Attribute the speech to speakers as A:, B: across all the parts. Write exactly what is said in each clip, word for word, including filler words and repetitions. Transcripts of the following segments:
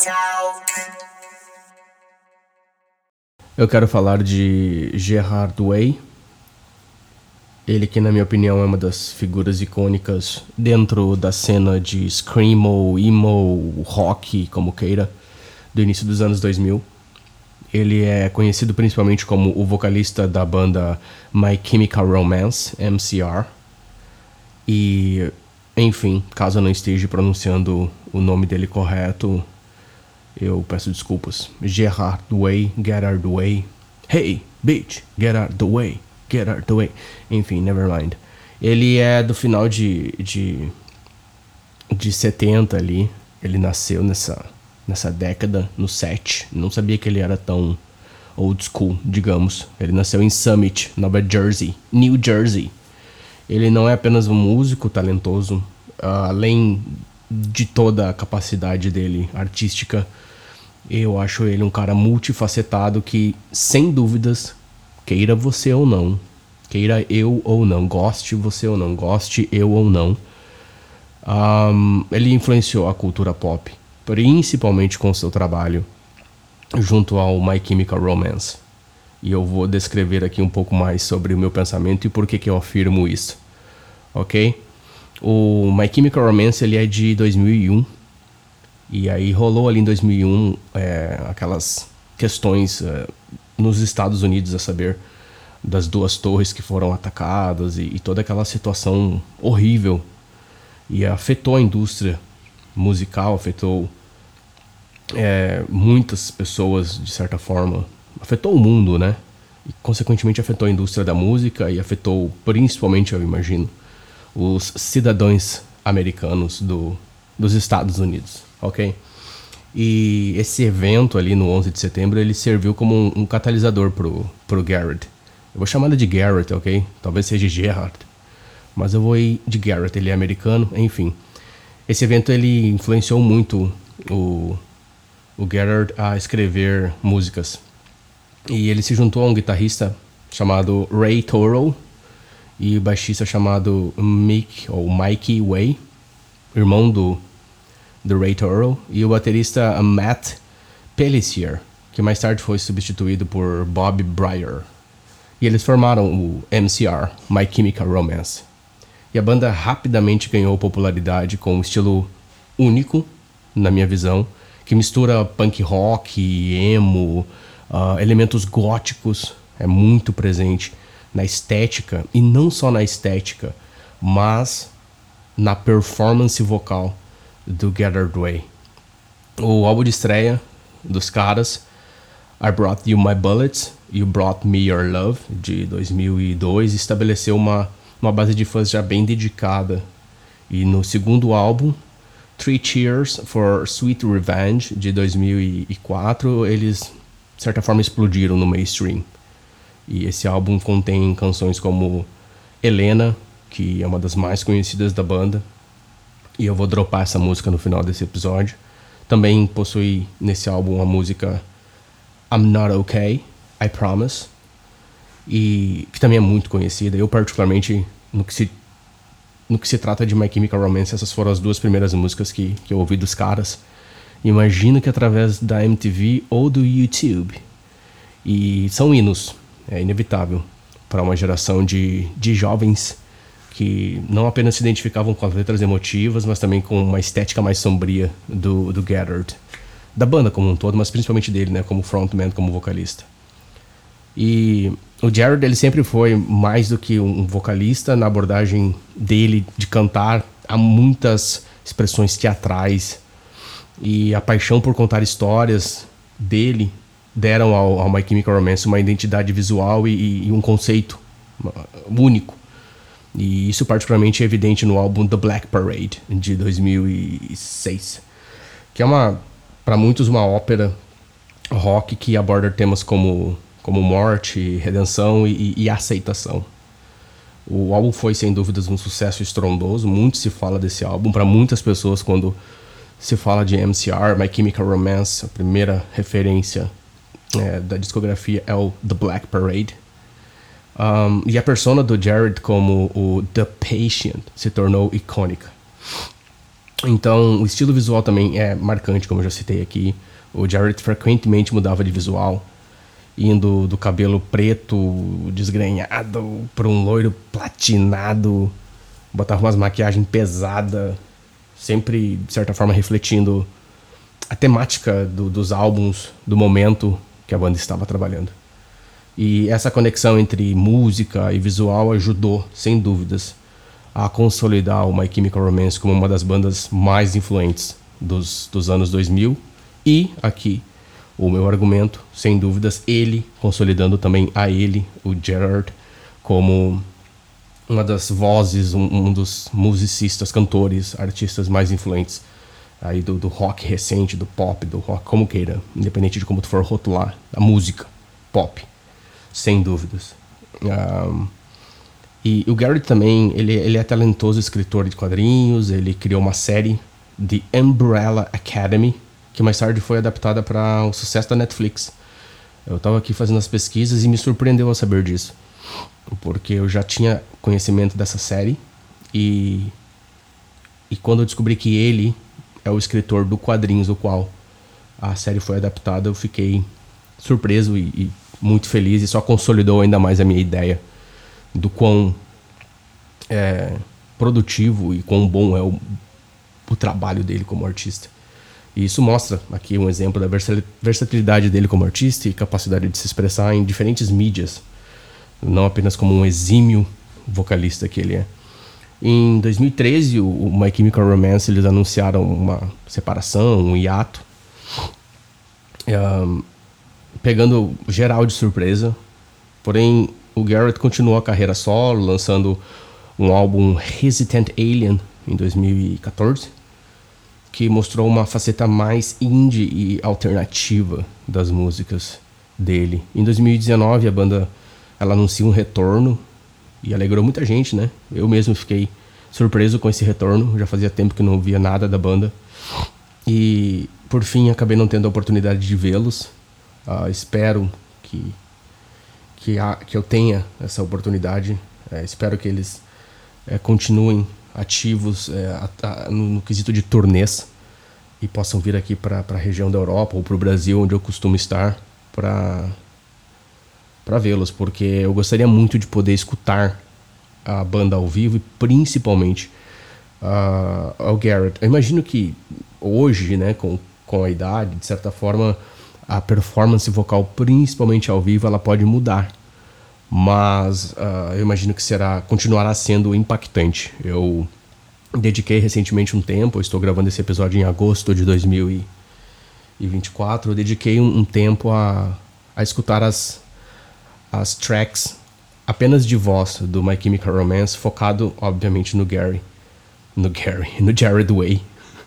A: Eu quero falar de Gerard Way. Ele que, na minha opinião, é uma das figuras icônicas dentro da cena de screamo, emo, rock, como queira, do início dos anos dois mil. Ele é conhecido principalmente como o vocalista da banda My Chemical Romance, M C R. E, enfim, caso eu não esteja pronunciando o nome dele correto, eu peço desculpas. Gerard Way, Gerard Way. Hey, bitch, get out the way, get out the way. Enfim, never mind. Ele é do final de, de, de setenta ali. Ele nasceu nessa, nessa década, no set. Não sabia que ele era tão old school, digamos. Ele nasceu em Summit, Nova Jersey, New Jersey. Ele não é apenas um músico talentoso, uh, além de toda a capacidade dele artística. Eu acho ele um cara multifacetado que, sem dúvidas, queira você ou não, queira eu ou não, goste você ou não, goste eu ou não, um, ele influenciou a cultura pop, principalmente com seu trabalho junto ao My Chemical Romance. E eu vou descrever aqui um pouco mais sobre o meu pensamento e por que que eu afirmo isso, ok? O My Chemical Romance ele é de dois mil e um. E aí rolou ali em dois mil e um é, aquelas questões é, nos Estados Unidos, a saber, das duas torres que foram atacadas e, e toda aquela situação horrível. E afetou a indústria musical, afetou é, muitas pessoas, de certa forma. Afetou o mundo, né? E, consequentemente, afetou a indústria da música e afetou, principalmente, eu imagino, os cidadãos americanos do, dos Estados Unidos. Ok? E esse evento ali no onze de setembro, ele serviu como um, um catalisador pro, pro Garrett. Eu vou chamar ele de Garrett, ok? Talvez seja Gerard, mas eu vou ir de Garrett, ele é americano, enfim. Esse evento, ele influenciou muito o, o Garrett a escrever músicas. E ele se juntou a um guitarrista chamado Ray Toro e o baixista chamado Mick, ou Mikey Way, irmão do do Ray Toro, e o baterista Matt Pelletier, que mais tarde foi substituído por Bob Breyer. E eles formaram o M C R, My Chemical Romance. E a banda rapidamente ganhou popularidade com um estilo único, na minha visão, que mistura punk rock, emo, uh, elementos góticos, é muito presente na estética, e não só na estética, mas na performance vocal do Gerard Way. O álbum de estreia dos caras, I Brought You My Bullets, You Brought Me Your Love, de dois mil e dois, estabeleceu uma, uma base de fãs já bem dedicada. E no segundo álbum, Three Cheers for Sweet Revenge, de dois mil e quatro, eles, de certa forma, explodiram no mainstream. E esse álbum contém canções como Helena, que é uma das mais conhecidas da banda, e eu vou dropar essa música no final desse episódio. Também possui nesse álbum a música I'm Not Okay, I Promise, e que também é muito conhecida. Eu particularmente, no que se, no que se trata de My Chemical Romance, essas foram as duas primeiras músicas que, que eu ouvi dos caras. Imagino que através da M T V ou do YouTube. E são hinos, é inevitável, para uma geração de, de jovens que não apenas se identificavam com as letras emotivas, mas também com uma estética mais sombria do, do Gerard, da banda como um todo, mas principalmente dele, né, como frontman, como vocalista. E o Gerard, ele sempre foi mais do que um vocalista. Na abordagem dele de cantar, há muitas expressões teatrais, e a paixão por contar histórias dele deram ao, ao My Chemical Romance uma identidade visual e, e um conceito único. E isso particularmente é evidente no álbum The Black Parade, de dois mil e seis, que é uma, para muitos, uma ópera rock que aborda temas como, como morte, redenção e, e aceitação. O álbum foi, sem dúvidas, um sucesso estrondoso. Muito se fala desse álbum. Para muitas pessoas, quando se fala de M C R, My Chemical Romance, a primeira referência é, da discografia é o The Black Parade. Um, e a persona do Gerard como o The Patient se tornou icônica. Então, o estilo visual também é marcante, como eu já citei aqui. O Jarrett frequentemente mudava de visual, indo do cabelo preto, desgrenhado, para um loiro platinado, botava umas maquiagens pesadas, sempre, de certa forma, refletindo a temática do, dos álbuns, do momento que a banda estava trabalhando. E essa conexão entre música e visual ajudou, sem dúvidas, a consolidar o My Chemical Romance como uma das bandas mais influentes dos, dos anos dois mil. E aqui, o meu argumento, sem dúvidas, ele consolidando também a ele, o Gerard, como uma das vozes, um, um dos musicistas, cantores, artistas mais influentes aí do, do rock recente, do pop, do rock, como queira, independente de como tu for rotular, a música pop, sem dúvidas. Um, e o Garrett também, ele, ele é talentoso escritor de quadrinhos, ele criou uma série, The Umbrella Academy, que mais tarde foi adaptada para o sucesso da Netflix. Eu estava aqui fazendo as pesquisas e me surpreendeu ao saber disso, porque eu já tinha conhecimento dessa série e, e quando eu descobri que ele é o escritor do quadrinhos do qual a série foi adaptada, eu fiquei surpreso e, e muito feliz, e só consolidou ainda mais a minha ideia do quão é, produtivo e quão bom é o, o trabalho dele como artista. E isso mostra aqui um exemplo da versatilidade dele como artista e capacidade de se expressar em diferentes mídias, não apenas como um exímio vocalista que ele é. Em dois mil e treze, o, o My Chemical Romance, eles anunciaram uma separação, um hiato, um, pegando geral de surpresa. Porém, o Garrett continuou a carreira solo, lançando um álbum Hesitant Alien em dois mil e quatorze, que mostrou uma faceta mais indie e alternativa das músicas dele. Em dois mil e dezenove, a banda ela anuncia um retorno e alegrou muita gente, né? Eu mesmo fiquei surpreso com esse retorno, já fazia tempo que não via nada da banda. E, por fim, acabei não tendo a oportunidade de vê-los. Uh, espero que, que, a, que eu tenha essa oportunidade. É, espero que eles é, continuem ativos é, a, a, no, no quesito de turnês e possam vir aqui para a região da Europa ou para o Brasil, onde eu costumo estar, para para vê-los, porque eu gostaria muito de poder escutar a banda ao vivo e principalmente uh, o Garrett. Eu imagino que hoje, né, com, com a idade, de certa forma, a performance vocal, principalmente ao vivo, ela pode mudar. Mas uh, eu imagino que será, continuará sendo impactante. Eu dediquei recentemente um tempo, eu estou gravando esse episódio em agosto de dois mil e vinte e quatro, eu dediquei um, um tempo a, a escutar as, as tracks apenas de voz do My Chemical Romance, focado, obviamente, no Gary. No Gary, no Jared Way.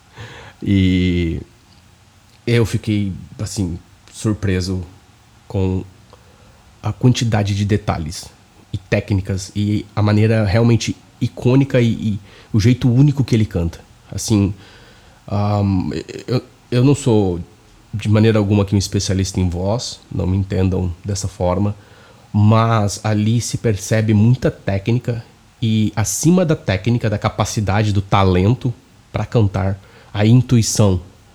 A: E eu fiquei, assim, surpreso com a quantidade de detalhes e técnicas e a maneira realmente icônica e, e o jeito único que ele canta. Assim, um, eu, eu não sou de maneira alguma aqui um especialista em voz, não me entendam dessa forma, mas ali se percebe muita técnica e, acima da técnica, da capacidade, do talento para cantar, a intuição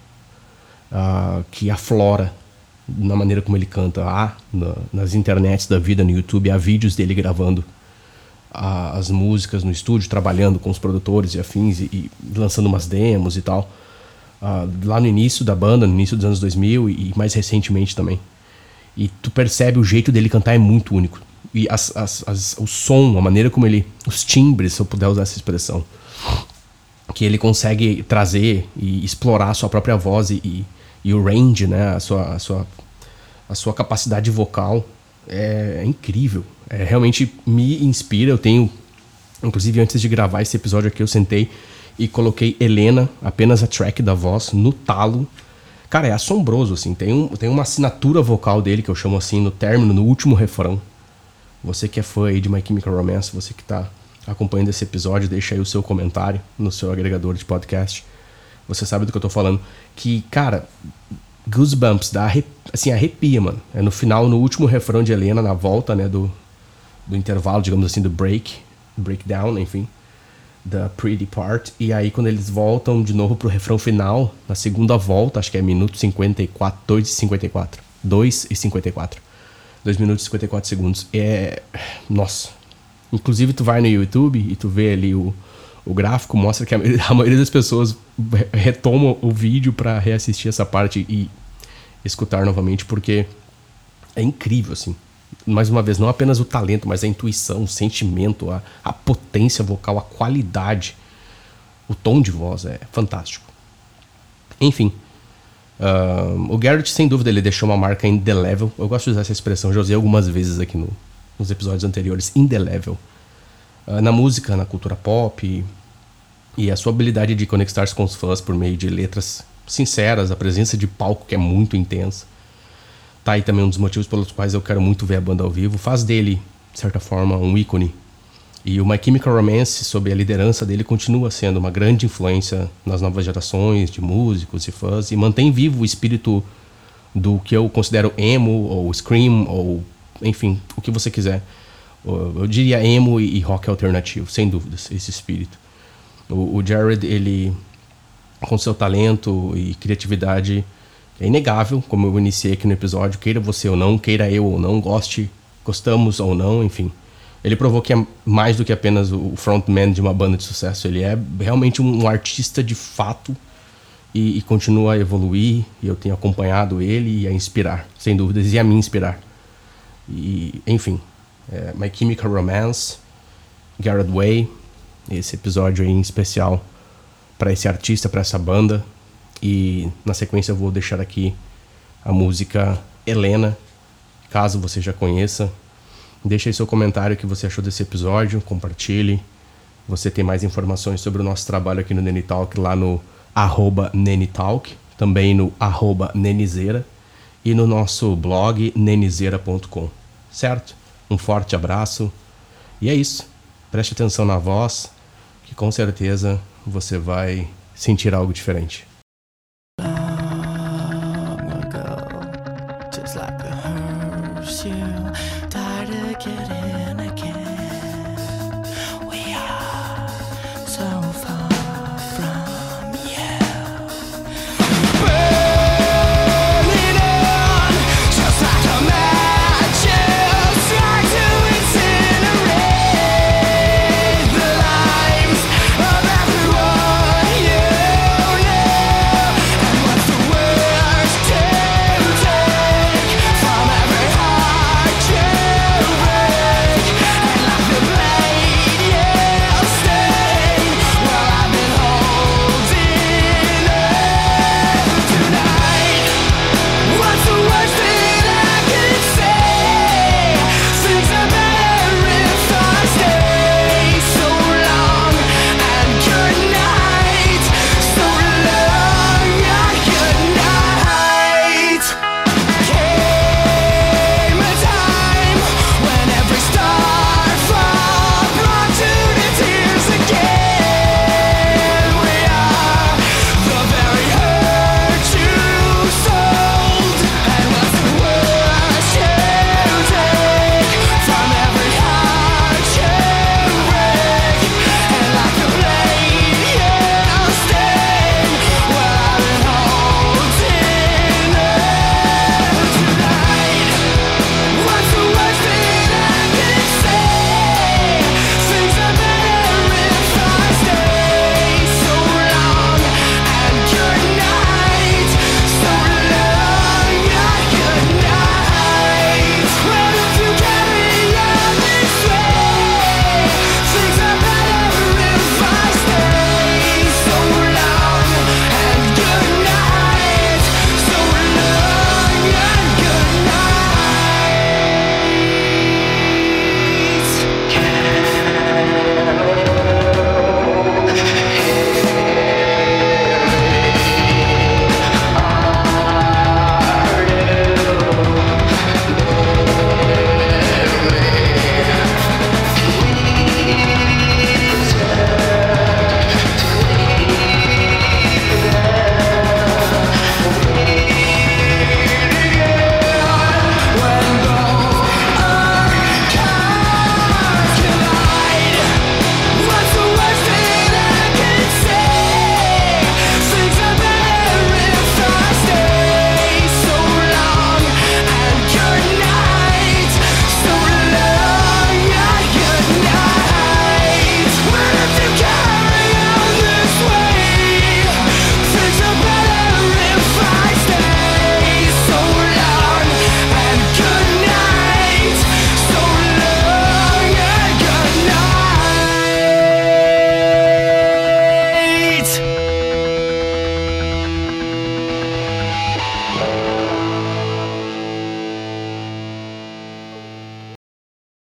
A: uh, que aflora na maneira como ele canta. Há na, nas internets da vida, no YouTube, há vídeos dele gravando uh, as músicas no estúdio, trabalhando com os produtores e afins, e, e lançando umas demos e tal. Uh, lá no início da banda, no início dos anos dois mil e, e mais recentemente também. E tu percebe o jeito dele cantar é muito único. E as, as, as, o som, a maneira como ele... Os timbres, se eu puder usar essa expressão, que ele consegue trazer e explorar a sua própria voz e, e, e o range, né? A sua, a sua, a sua capacidade vocal é, é incrível. É, realmente me inspira. Eu tenho... Inclusive, antes de gravar esse episódio aqui, eu sentei e coloquei Helena, apenas a track da voz, no talo. Cara, é assombroso, assim. Tem, um, tem uma assinatura vocal dele, que eu chamo assim, no término, no último refrão. Você que é fã aí de My Chemical Romance, você que tá acompanhando esse episódio, deixa aí o seu comentário no seu agregador de podcast. Você sabe do que eu tô falando. Que, cara, goosebumps, dá arrep... assim, arrepia, mano. É no final, no último refrão de Helena, na volta, né, do, do intervalo, digamos assim, do break, breakdown, enfim. The Pretty Part. E aí quando eles voltam de novo pro refrão final, na segunda volta, acho que é minuto cinquenta e quatro, dois e cinquenta e quatro. dois e cinquenta e quatro. dois minutos e cinquenta e quatro segundos. É... Nossa. Inclusive tu vai no YouTube e tu vê ali o, o gráfico, mostra que a, a maioria das pessoas retoma o vídeo pra reassistir essa parte e escutar novamente, porque é incrível, assim. Mais uma vez, não apenas o talento, mas a intuição, o sentimento, a, a potência vocal, a qualidade, o tom de voz é fantástico. Enfim, uh, o Garrett, sem dúvida, ele deixou uma marca indelével. Eu gosto de usar essa expressão, já usei algumas vezes aqui no, nos episódios anteriores, indelével. Uh, na música, na cultura pop, e, e a sua habilidade de conectar-se com os fãs por meio de letras sinceras, a presença de palco que é muito intensa. Tá aí também um dos motivos pelos quais eu quero muito ver a banda ao vivo. Faz dele, de certa forma, um ícone. E o My Chemical Romance, sob a liderança dele, continua sendo uma grande influência nas novas gerações de músicos e fãs. E mantém vivo o espírito do que eu considero emo, ou scream, ou enfim, o que você quiser. Eu diria emo e rock alternativo, sem dúvidas, esse espírito. O, o Jared, ele, com seu talento e criatividade... É inegável, como eu iniciei aqui no episódio, queira você ou não, queira eu ou não, goste, gostamos ou não, enfim. Ele provou que é mais do que apenas o frontman de uma banda de sucesso. Ele é realmente um artista de fato e, e continua a evoluir. E eu tenho acompanhado ele e a inspirar, sem dúvidas, e a me inspirar. E, enfim, é, My Chemical Romance, Garrett Way, esse episódio aí em especial para esse artista, para essa banda. E na sequência eu vou deixar aqui a música Helena, caso você já conheça. Deixe aí seu comentário o que você achou desse episódio, compartilhe. Você tem mais informações sobre o nosso trabalho aqui no Nenitalk lá no arroba Nenitalk, também no arroba Nenizeira e no nosso blog nenizeira ponto com, certo? Um forte abraço e é isso. Preste atenção na voz, que com certeza você vai sentir algo diferente.
B: Like a hearse, you died to get in.